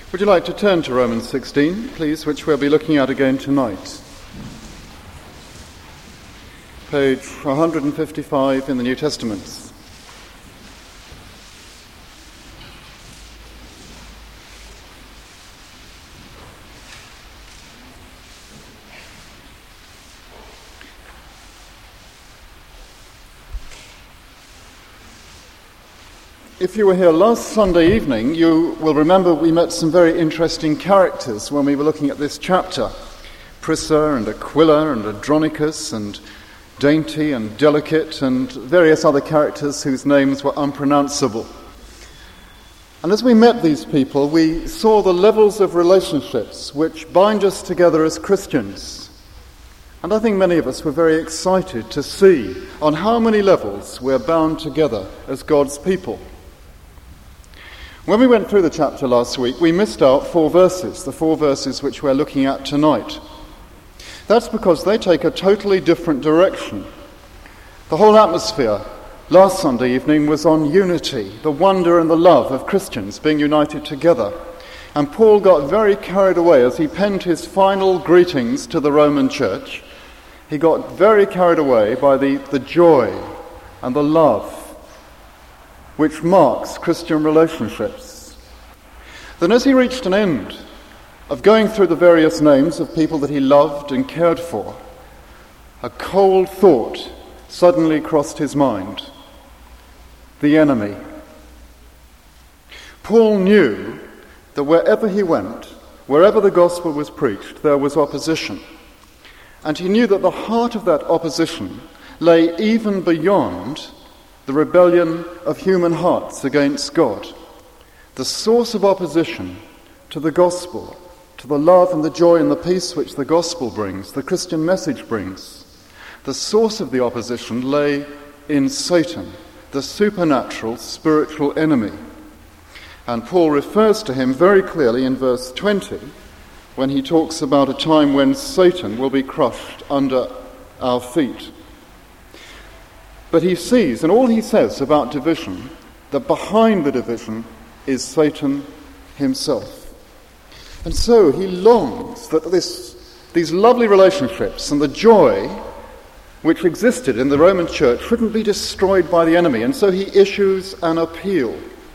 Would you like to turn to Romans 16, please, which we'll be looking at again tonight? Page 155 in the New Testament. If you were here last Sunday evening, you will remember we met some very interesting characters when we were looking at this chapter. Prisca and Aquila and Andronicus and Dainty and Delicate and various other characters whose names were unpronounceable. And as we met these people, we saw the levels of relationships which bind us together as Christians. And I think many of us were very excited to see on how many levels we're bound together as God's people. When we went through the chapter last week, we missed out 4 verses, the 4 verses which we're looking at tonight. That's because they take a totally different direction. The whole atmosphere last Sunday evening was on unity, the wonder and the love of Christians being united together. And Paul got very carried away as he penned his final greetings to the Roman church. He got very carried away by the joy and the love which marks Christian relationships. Then as he reached an end of going through the various names of people that he loved and cared for, a cold thought suddenly crossed his mind: the enemy. Paul knew that wherever he went, wherever the gospel was preached, there was opposition. And he knew that the heart of that opposition lay even beyond the rebellion of human hearts against God. The source of opposition to the gospel, to the love and the joy and the peace which the gospel brings, the Christian message brings, the source of the opposition lay in Satan, the supernatural spiritual enemy. And Paul refers to him very clearly in verse 20 when he talks about a time when Satan will be crushed under our feet. But he sees, and all he says about division, that behind the division is Satan himself. And so he longs that these lovely relationships and the joy which existed in the Roman church shouldn't be destroyed by the enemy. And so he issues an appeal.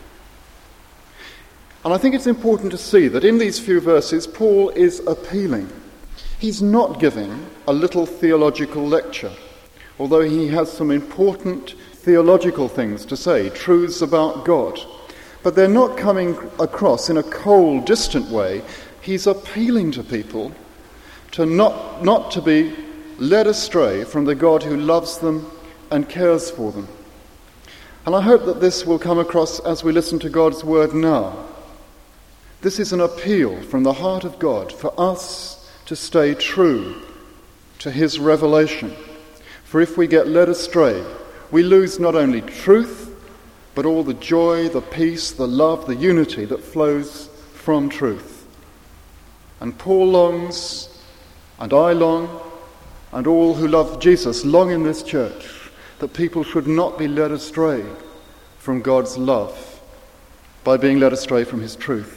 And I think it's important to see that in these few verses, Paul is appealing. He's not giving a little theological lecture, although he has some important theological things to say, truths about God. But they're not coming across in a cold, distant way. He's appealing to people to not to be led astray from the God who loves them and cares for them. And I hope that this will come across as we listen to God's word now. This is an appeal from the heart of God for us to stay true to his revelation. For if we get led astray, we lose not only truth, but all the joy, the peace, the love, the unity that flows from truth. And Paul longs, and I long, and all who love Jesus long in this church, that people should not be led astray from God's love by being led astray from his truth.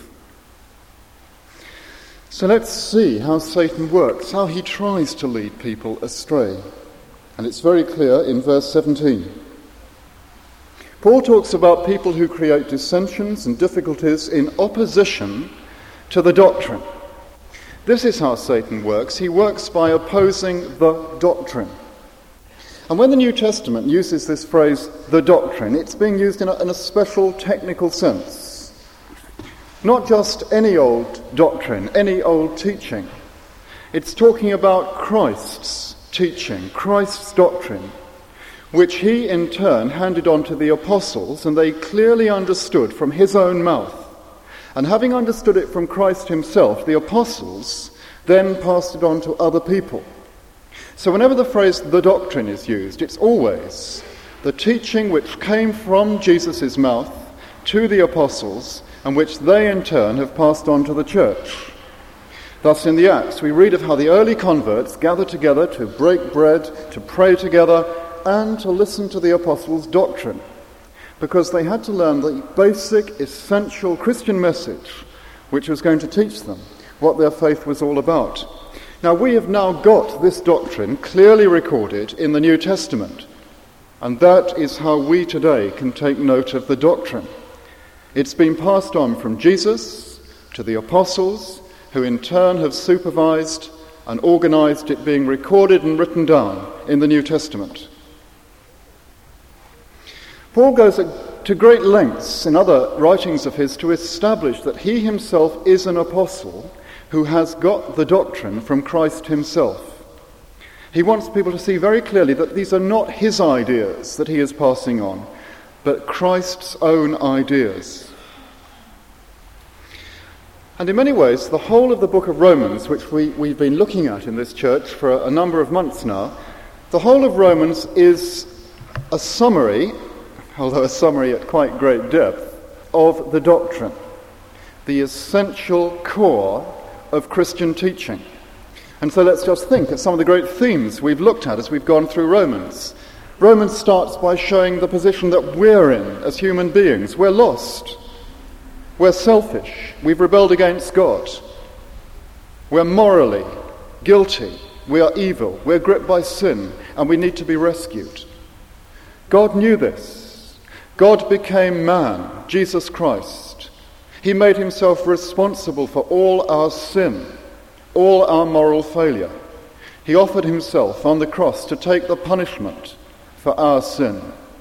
So let's see how Satan works, how he tries to lead people astray. And it's very clear in verse 17. Paul talks about people who create dissensions and difficulties in opposition to the doctrine. This is how Satan works. He works by opposing the doctrine. And when the New Testament uses this phrase, the doctrine, it's being used in a special technical sense. Not just any old doctrine, any old teaching. It's talking about Christ's teaching, Christ's doctrine, which he in turn handed on to the apostles, and they clearly understood from his own mouth. And having understood it from Christ himself, the apostles then passed it on to other people. So whenever the phrase the doctrine is used, it's always the teaching which came from Jesus' mouth to the apostles, and which they in turn have passed on to the church. Thus in the Acts we read of how the early converts gathered together to break bread, to pray together, and to listen to the apostles' doctrine, because they had to learn the basic, essential Christian message, which was going to teach them what their faith was all about. Now, we have now got this doctrine clearly recorded in the New Testament, and that is how we today can take note of the doctrine. It's been passed on from Jesus to the apostles, who in turn have supervised and organized it being recorded and written down in the New Testament. Paul goes to great lengths in other writings of his to establish that he himself is an apostle who has got the doctrine from Christ himself. He wants people to see very clearly that these are not his ideas that he is passing on, but Christ's own ideas. And in many ways, the whole of the book of Romans, which we've been looking at in this church for a number of months now, the whole of Romans is a summary, although a summary at quite great depth, of the doctrine, the essential core of Christian teaching. And so let's just think of some of the great themes we've looked at as we've gone through Romans. Romans starts by showing the position that we're in as human beings. We're lost. We're selfish. We've rebelled against God. We're morally guilty. We are evil. We're gripped by sin, and we need to be rescued. God knew this. God became man, Jesus Christ. He made himself responsible for all our sin, all our moral failure. He offered himself on the cross to take the punishment for our sin.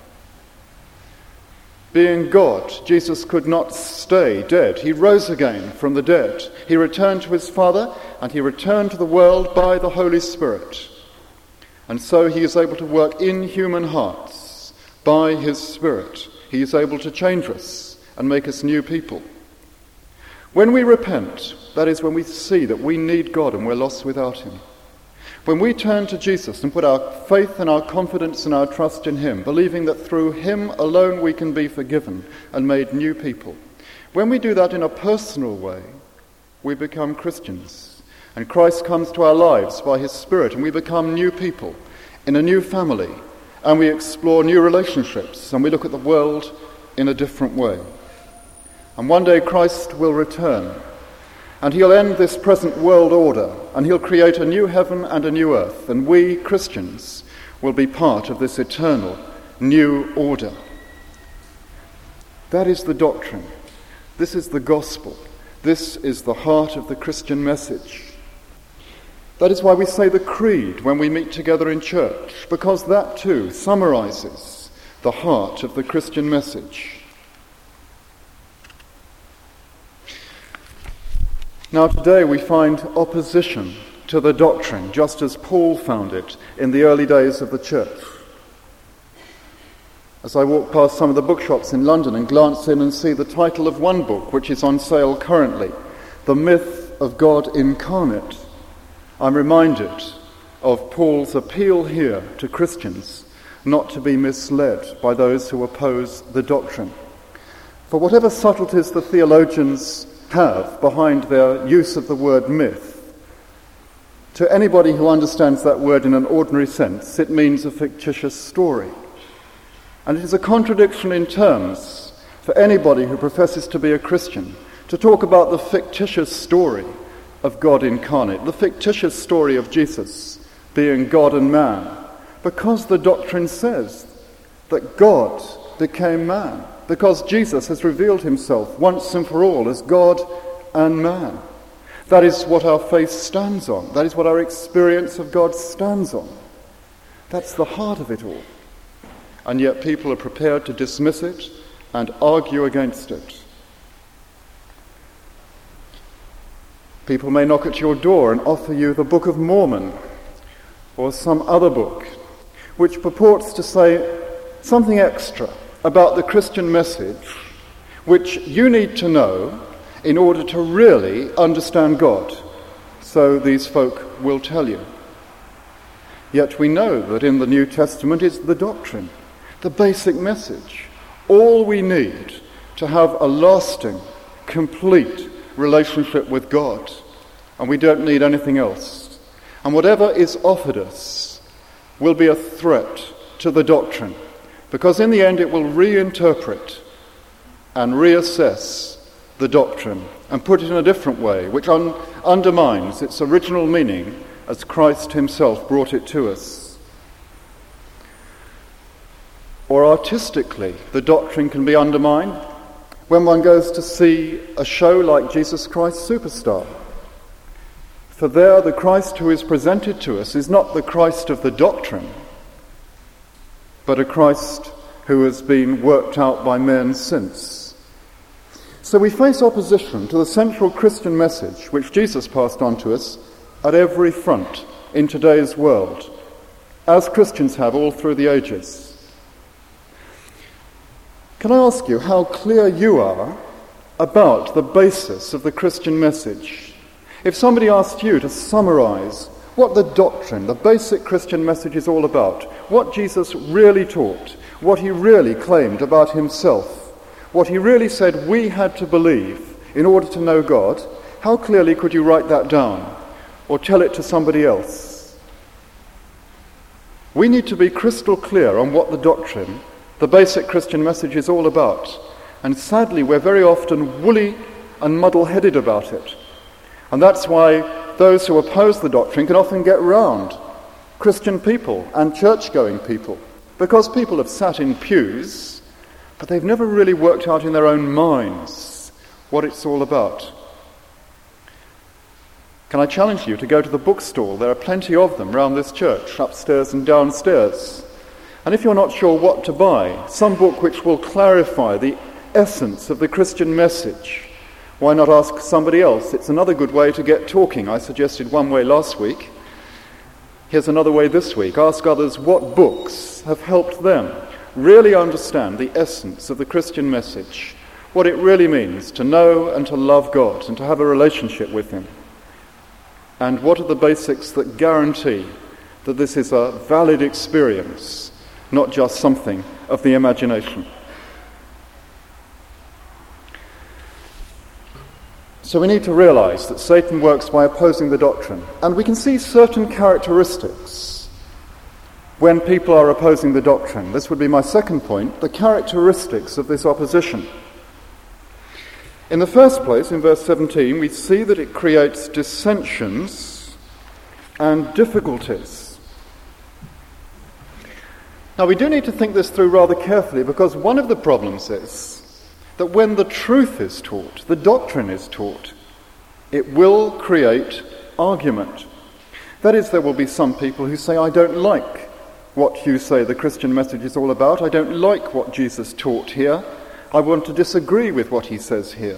Being God, Jesus could not stay dead. He rose again from the dead. He returned to his Father, and he returned to the world by the Holy Spirit. And so he is able to work in human hearts by his Spirit. He is able to change us and make us new people. When we repent, that is when we see that we need God and we're lost without him. When we turn to Jesus and put our faith and our confidence and our trust in him, believing that through him alone we can be forgiven and made new people, when we do that in a personal way, we become Christians. And Christ comes to our lives by his Spirit, and we become new people in a new family, and we explore new relationships, and we look at the world in a different way. And one day Christ will return, and he'll end this present world order, and he'll create a new heaven and a new earth, and we, Christians, will be part of this eternal new order. That is the doctrine. This is the gospel. This is the heart of the Christian message. That is why we say the creed when we meet together in church, because that too summarizes the heart of the Christian message. Now today we find opposition to the doctrine, just as Paul found it in the early days of the church. As I walk past some of the bookshops in London and glance in and see the title of one book which is on sale currently, The Myth of God Incarnate, I'm reminded of Paul's appeal here to Christians not to be misled by those who oppose the doctrine. For whatever subtleties the theologians have behind their use of the word myth, to anybody who understands that word in an ordinary sense, it means a fictitious story. And it is a contradiction in terms for anybody who professes to be a Christian to talk about the fictitious story of God incarnate, the fictitious story of Jesus being God and man, because the doctrine says that God became man, because Jesus has revealed himself once and for all as God and man. That is what our faith stands on. That is what our experience of God stands on. That's the heart of it all. And yet people are prepared to dismiss it and argue against it. People may knock at your door and offer you the Book of Mormon or some other book which purports to say something extra about the Christian message which you need to know in order to really understand God. So these folk will tell you. Yet we know that in the New Testament is the doctrine, the basic message, all we need to have a lasting, complete relationship with God. And we don't need anything else. And whatever is offered us will be a threat to the doctrine, because in the end it will reinterpret and reassess the doctrine and put it in a different way, which undermines its original meaning as Christ himself brought it to us. Or artistically, the doctrine can be undermined when one goes to see a show like Jesus Christ Superstar. For there, the Christ who is presented to us is not the Christ of the doctrine, but a Christ who has been worked out by men since. So we face opposition to the central Christian message which Jesus passed on to us at every front in today's world, as Christians have all through the ages. Can I ask you how clear you are about the basis of the Christian message? If somebody asked you to summarize what the doctrine, the basic Christian message is all about, what Jesus really taught, what he really claimed about himself, what he really said we had to believe in order to know God, how clearly could you write that down or tell it to somebody else? We need to be crystal clear on what the doctrine, the basic Christian message is all about. And sadly, we're very often woolly and muddle-headed about it. And that's why those who oppose the doctrine can often get round Christian people and church-going people, because people have sat in pews, but they've never really worked out in their own minds what it's all about. Can I challenge you to go to the bookstall? There are plenty of them around this church, upstairs and downstairs. And if you're not sure what to buy, some book which will clarify the essence of the Christian message, why not ask somebody else? It's another good way to get talking. I suggested one way last week. Here's another way this week. Ask others what books have helped them really understand the essence of the Christian message, what it really means to know and to love God and to have a relationship with him. And what are the basics that guarantee that this is a valid experience, not just something of the imagination. So we need to realize that Satan works by opposing the doctrine. And we can see certain characteristics when people are opposing the doctrine. This would be my second point, the characteristics of this opposition. In the first place, in verse 17, we see that it creates dissensions and difficulties. Now, we do need to think this through rather carefully, because one of the problems is that when the truth is taught, the doctrine is taught, it will create argument. That is, there will be some people who say, I don't like what you say the Christian message is all about. I don't like what Jesus taught here. I want to disagree with what he says here.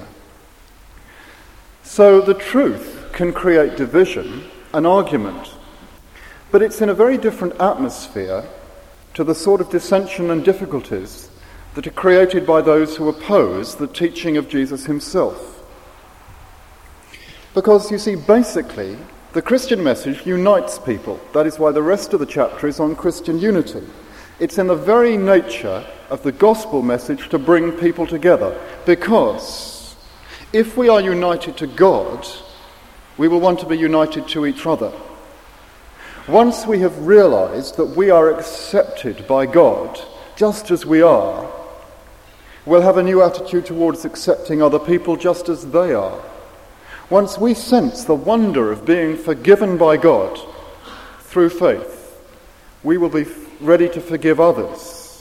So the truth can create division and argument, but it's in a very different atmosphere to the sort of dissension and difficulties that are created by those who oppose the teaching of Jesus himself. Because, you see, basically, the Christian message unites people. That is why the rest of the chapter is on Christian unity. It's in the very nature of the gospel message to bring people together, because if we are united to God, we will want to be united to each other. Once we have realized that we are accepted by God just as we are, we'll have a new attitude towards accepting other people just as they are. Once we sense the wonder of being forgiven by God through faith, we will be ready to forgive others.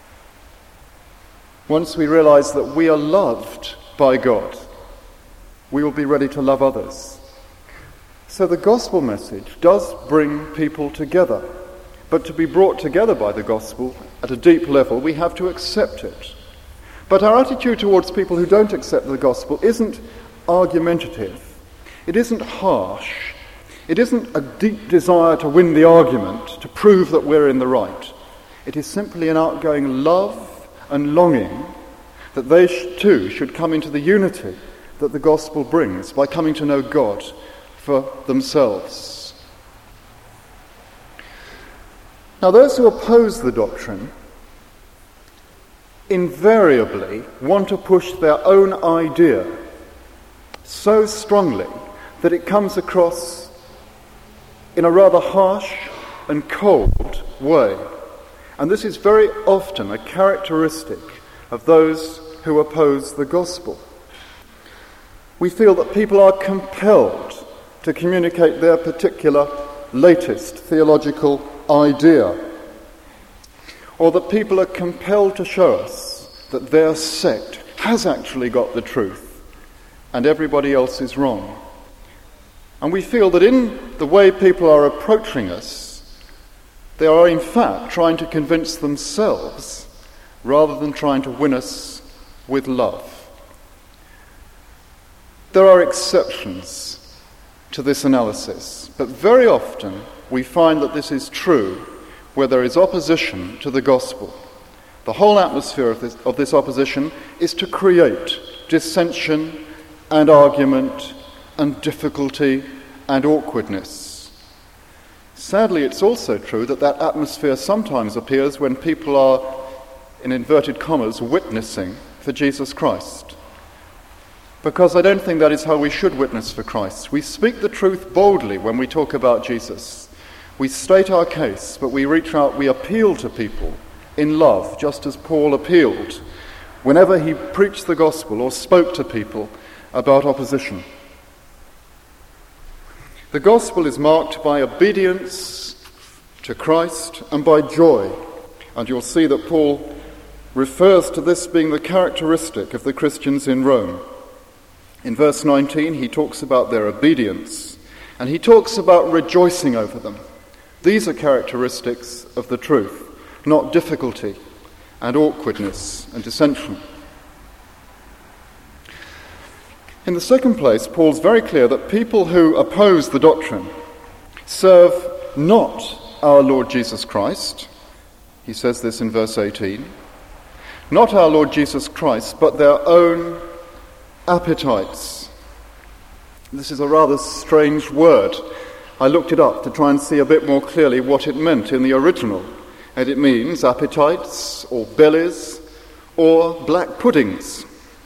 Once we realize that we are loved by God, we will be ready to love others. So the gospel message does bring people together. But to be brought together by the gospel at a deep level, we have to accept it. But our attitude towards people who don't accept the gospel isn't argumentative. It isn't harsh. It isn't a deep desire to win the argument, to prove that we're in the right. It is simply an outgoing love and longing that they too should come into the unity that the gospel brings by coming to know God for themselves. Now, those who oppose the doctrine invariably want to push their own idea so strongly that it comes across in a rather harsh and cold way. And this is very often a characteristic of those who oppose the gospel. We feel that people are compelled to communicate their particular latest theological idea, or that people are compelled to show us that their sect has actually got the truth and everybody else is wrong. And we feel that in the way people are approaching us, they are in fact trying to convince themselves rather than trying to win us with love. There are exceptions to this analysis, but very often we find that this is true where there is opposition to the gospel. The whole atmosphere of this opposition is to create dissension and argument and difficulty and awkwardness. Sadly, it's also true that that atmosphere sometimes appears when people are, in inverted commas, witnessing for Jesus Christ. Because I don't think that is how we should witness for Christ. We speak the truth boldly when we talk about Jesus. We state our case, but we reach out, we appeal to people in love, just as Paul appealed whenever he preached the gospel or spoke to people about opposition. The gospel is marked by obedience to Christ and by joy. And you'll see that Paul refers to this being the characteristic of the Christians in Rome. In verse 19, he talks about their obedience, and he talks about rejoicing over them. These are characteristics of the truth, not difficulty and awkwardness and dissension. In the second place, Paul's very clear that people who oppose the doctrine serve not our Lord Jesus Christ. He says this in verse 18. Not our Lord Jesus Christ, but their own appetites. This is a rather strange word. I looked it up to try and see a bit more clearly what it meant in the original. And it means appetites, or bellies, or black puddings.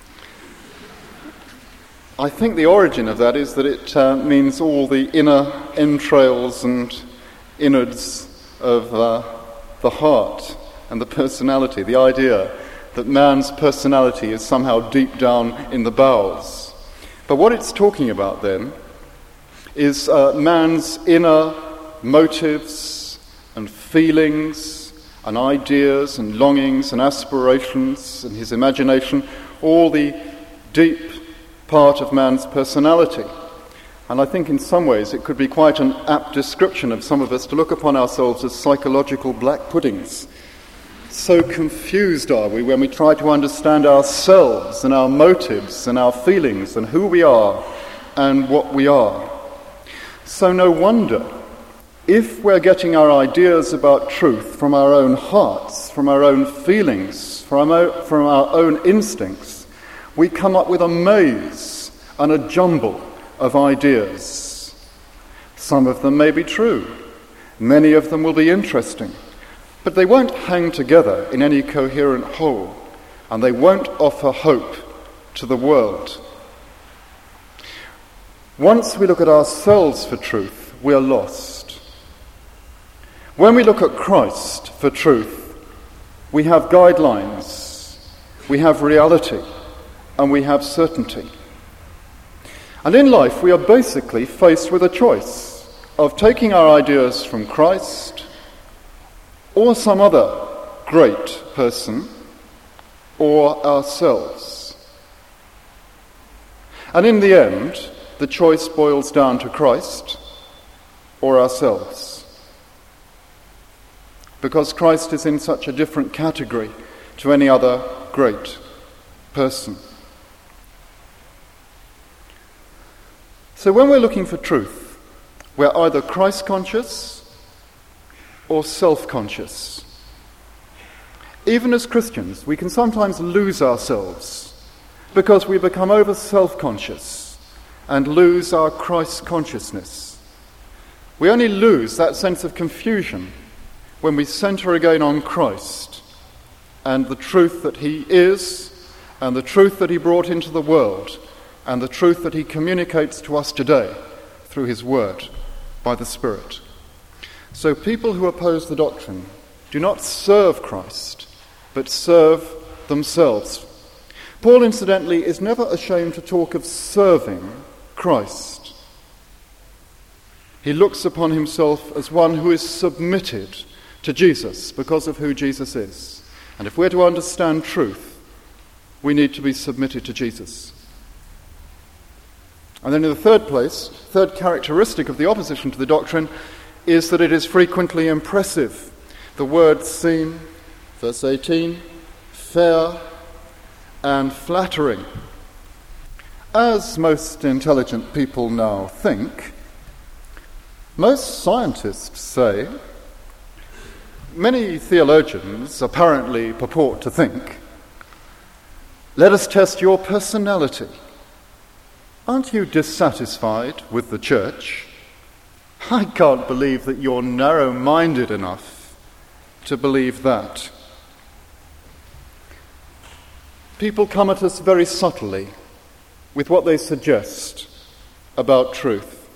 I think the origin of that is that it means all the inner entrails and innards of the heart and the personality, the idea that man's personality is somehow deep down in the bowels. But what it's talking about then is man's inner motives and feelings and ideas and longings and aspirations and his imagination, all the deep part of man's personality. And I think in some ways it could be quite an apt description of some of us to look upon ourselves as psychological black puddings. So confused are we when we try to understand ourselves and our motives and our feelings and who we are and what we are. So no wonder, if we're getting our ideas about truth from our own hearts, from our own feelings, from our own instincts, we come up with a maze and a jumble of ideas. Some of them may be true. Many of them will be interesting. But they won't hang together in any coherent whole, and they won't offer hope to the world. Once we look at ourselves for truth, we are lost. When we look at Christ for truth, we have guidelines, we have reality, and we have certainty. And in life, we are basically faced with a choice of taking our ideas from Christ or some other great person, or ourselves. And in the end, the choice boils down to Christ or ourselves. Because Christ is in such a different category to any other great person. So when we're looking for truth, we're either Christ-conscious or self-conscious. Even as Christians, we can sometimes lose ourselves because we become over self-conscious and lose our Christ-consciousness. We only lose that sense of confusion when we center again on Christ and the truth that he is and the truth that he brought into the world and the truth that he communicates to us today through his word by the Spirit. So people who oppose the doctrine do not serve Christ, but serve themselves. Paul, incidentally, is never ashamed to talk of serving Christ. He looks upon himself as one who is submitted to Jesus because of who Jesus is. And if we're to understand truth, we need to be submitted to Jesus. And then in the third characteristic of the opposition to the doctrine is that it is frequently impressive. The words seem, verse 18, fair and flattering. As most intelligent people now think, most scientists say, many theologians apparently purport to think, let us test your personality. Aren't you dissatisfied with the church? I can't believe that you're narrow-minded enough to believe that. People come at us very subtly with what they suggest about truth.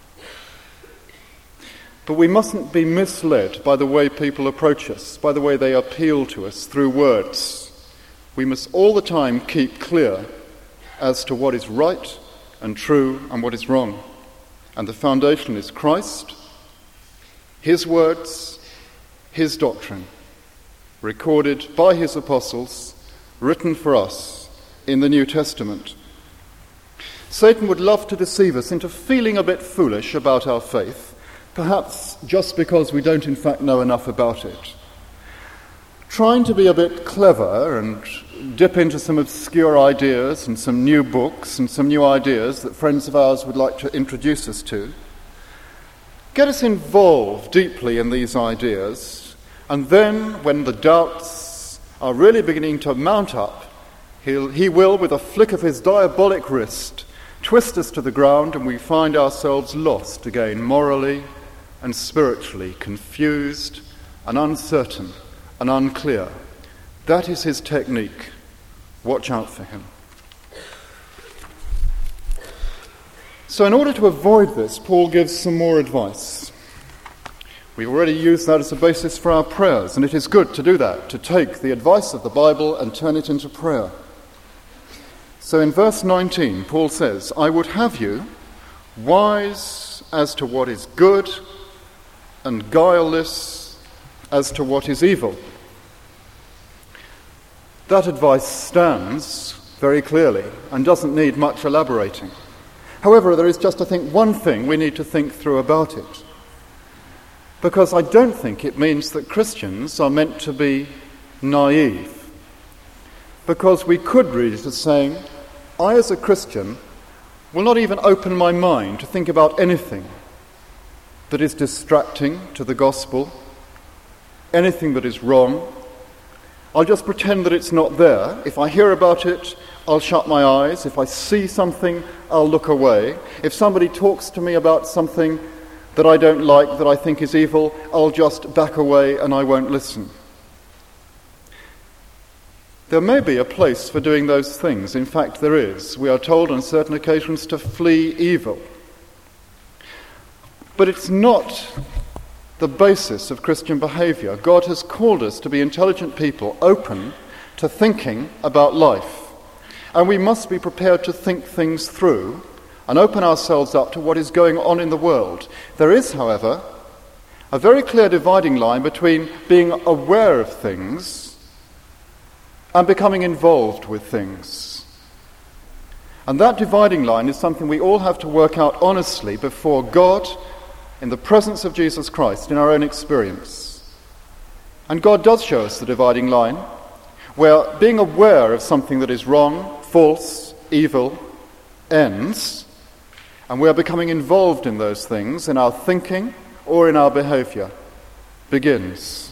But we mustn't be misled by the way people approach us, by the way they appeal to us through words. We must all the time keep clear as to what is right and true and what is wrong. And the foundation is Christ, his words, his doctrine, recorded by his apostles, written for us in the New Testament. Satan would love to deceive us into feeling a bit foolish about our faith, perhaps just because we don't in fact know enough about it. Trying to be a bit clever and dip into some obscure ideas and some new books and some new ideas that friends of ours would like to introduce us to. Get us involved deeply in these ideas, and then when the doubts are really beginning to mount up, he will, with a flick of his diabolic wrist, twist us to the ground, and we find ourselves lost again, morally and spiritually, confused and uncertain and unclear. That is his technique. Watch out for him. So in order to avoid this, Paul gives some more advice. We've already used that as a basis for our prayers, and it is good to do that, to take the advice of the Bible and turn it into prayer. So in verse 19, Paul says, I would have you wise as to what is good and guileless as to what is evil. That advice stands very clearly and doesn't need much elaborating. However, there is just, I think, one thing we need to think through about it. Because I don't think it means that Christians are meant to be naive. Because we could read it as saying, I as a Christian will not even open my mind to think about anything that is distracting to the gospel, anything that is wrong. I'll just pretend that it's not there. If I hear about it, I'll shut my eyes. If I see something, I'll look away. If somebody talks to me about something that I don't like, that I think is evil, I'll just back away and I won't listen. There may be a place for doing those things. In fact, there is. We are told on certain occasions to flee evil. But it's not the basis of Christian behavior. God has called us to be intelligent people, open to thinking about life. And we must be prepared to think things through and open ourselves up to what is going on in the world. There is, however, a very clear dividing line between being aware of things and becoming involved with things. And that dividing line is something we all have to work out honestly before God, in the presence of Jesus Christ, in our own experience. And God does show us the dividing line, where being aware of something that is wrong, false, evil, ends, and we are becoming involved in those things, in our thinking or in our behavior, begins.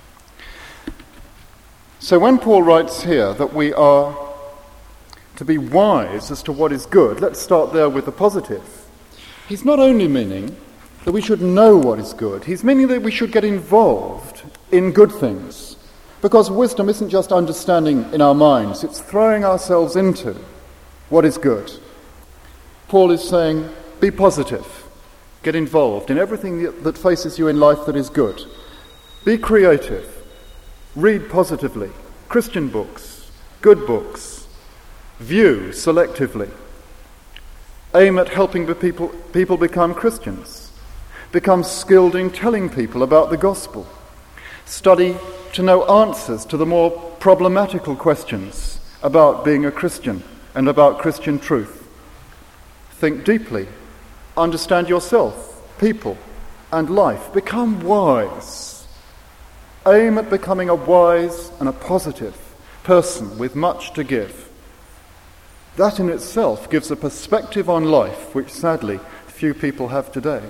So when Paul writes here that we are to be wise as to what is good, let's start there with the positive. He's not only meaning that we should know what is good, he's meaning that we should get involved in good things. Because wisdom isn't just understanding in our minds, it's throwing ourselves into what is good. Paul is saying, be positive, get involved in everything that faces you in life that is good. Be creative, read positively, Christian books, good books, view selectively, aim at helping the people become Christians, become skilled in telling people about the gospel, study to know answers to the more problematical questions about being a Christian and about Christian truth. Think deeply, understand yourself, people, and life. Become wise. Aim at becoming a wise and a positive person with much to give. That in itself gives a perspective on life which sadly few people have today.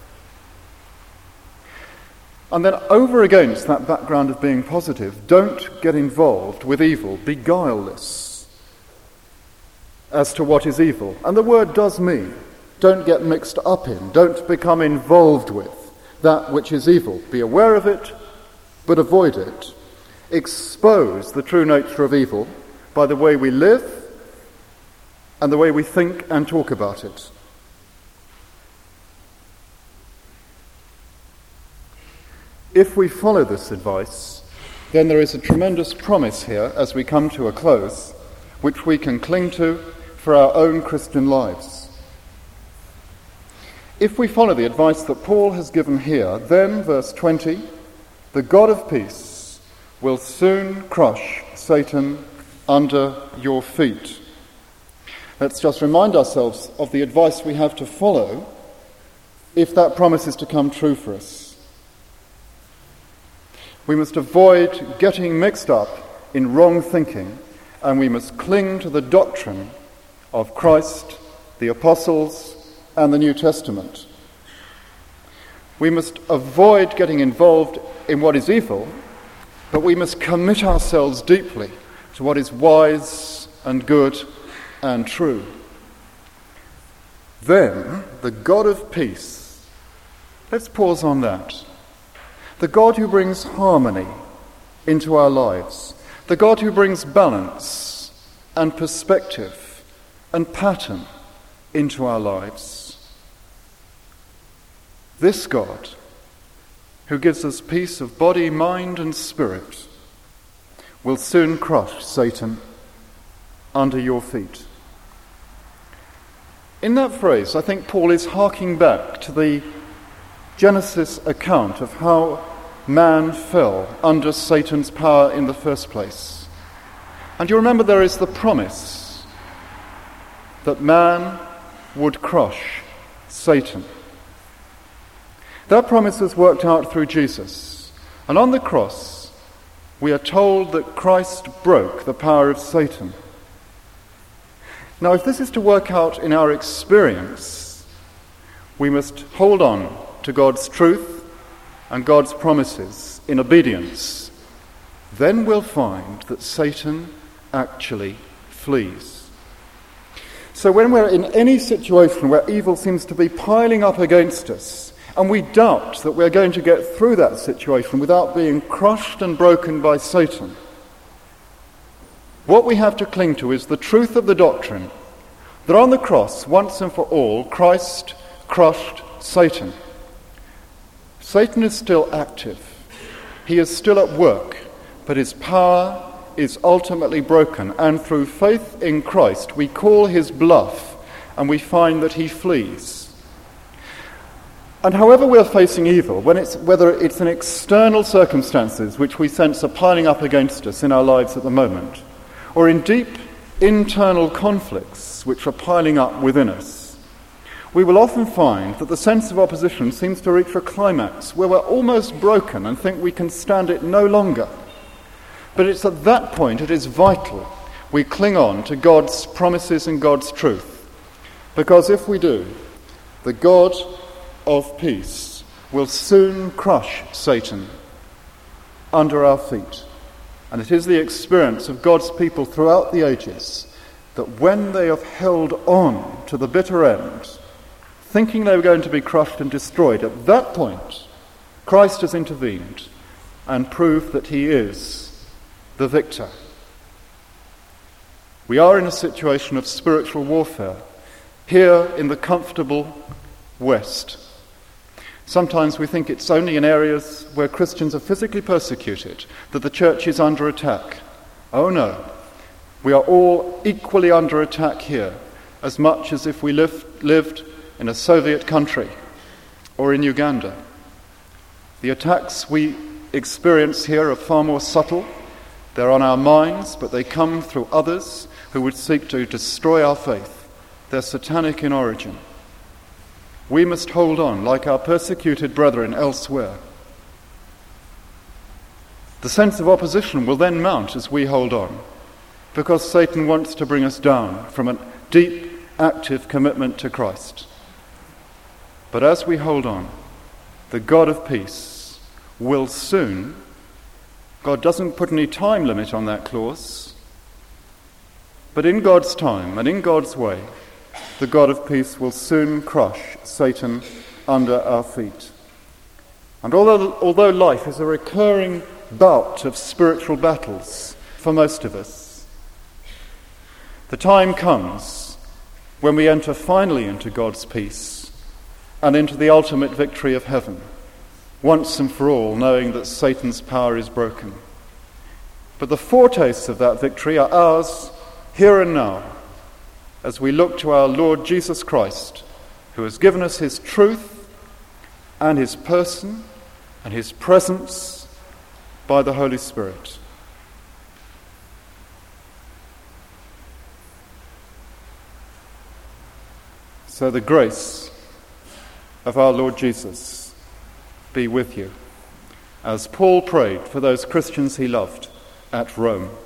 And then over against that background of being positive, don't get involved with evil. Be guileless as to what is evil. And the word does mean don't get mixed up in, don't become involved with that which is evil. Be aware of it, but avoid it. Expose the true nature of evil by the way we live and the way we think and talk about it. If we follow this advice, then there is a tremendous promise here as we come to a close, which we can cling to for our own Christian lives. If we follow the advice that Paul has given here, then, verse 20, the God of peace will soon crush Satan under your feet. Let's just remind ourselves of the advice we have to follow if that promise is to come true for us. We must avoid getting mixed up in wrong thinking, and we must cling to the doctrine of Christ, the apostles, and the New Testament. We must avoid getting involved in what is evil, but we must commit ourselves deeply to what is wise and good and true. Then, the God of peace, let's pause on that. The God who brings harmony into our lives, the God who brings balance and perspective and pattern into our lives. This God, who gives us peace of body, mind, and spirit, will soon crush Satan under your feet. In that phrase, I think Paul is harking back to the Genesis account of how man fell under Satan's power in the first place. And you remember there is the promise that man would crush Satan. That promise was worked out through Jesus. And on the cross, we are told that Christ broke the power of Satan. Now, if this is to work out in our experience, we must hold on to God's truth and God's promises in obedience. Then we'll find that Satan actually flees. So when we're in any situation where evil seems to be piling up against us, and we doubt that we're going to get through that situation without being crushed and broken by Satan, what we have to cling to is the truth of the doctrine that on the cross, once and for all, Christ crushed Satan. Satan is still active. He is still at work, but his power is ultimately broken, and through faith in Christ we call his bluff and we find that he flees. And however we're facing evil, whether it's in external circumstances which we sense are piling up against us in our lives at the moment, or in deep internal conflicts which are piling up within us, we will often find that the sense of opposition seems to reach a climax where we're almost broken and think we can stand it no longer. But it's at that point it is vital we cling on to God's promises and God's truth. Because if we do, the God of peace will soon crush Satan under our feet. And it is the experience of God's people throughout the ages that when they have held on to the bitter end, thinking they were going to be crushed and destroyed, at that point, Christ has intervened and proved that he is the victor. We are in a situation of spiritual warfare here in the comfortable West. Sometimes we think it's only in areas where Christians are physically persecuted that the church is under attack. Oh no. We are all equally under attack here, as much as if we lived in a Soviet country or in Uganda. The attacks we experience here are far more subtle. They're on our minds, but they come through others who would seek to destroy our faith. They're satanic in origin. We must hold on like our persecuted brethren elsewhere. The sense of opposition will then mount as we hold on, because Satan wants to bring us down from a deep, active commitment to Christ. But as we hold on, the God of peace will soon, God doesn't put any time limit on that clause, but in God's time and in God's way, the God of peace will soon crush Satan under our feet. And although life is a recurring bout of spiritual battles for most of us, the time comes when we enter finally into God's peace and into the ultimate victory of heaven, once and for all, knowing that Satan's power is broken. But the foretastes of that victory are ours here and now, as we look to our Lord Jesus Christ, who has given us his truth and his person and his presence by the Holy Spirit. So the grace of our Lord Jesus be with you, as Paul prayed for those Christians he loved at Rome.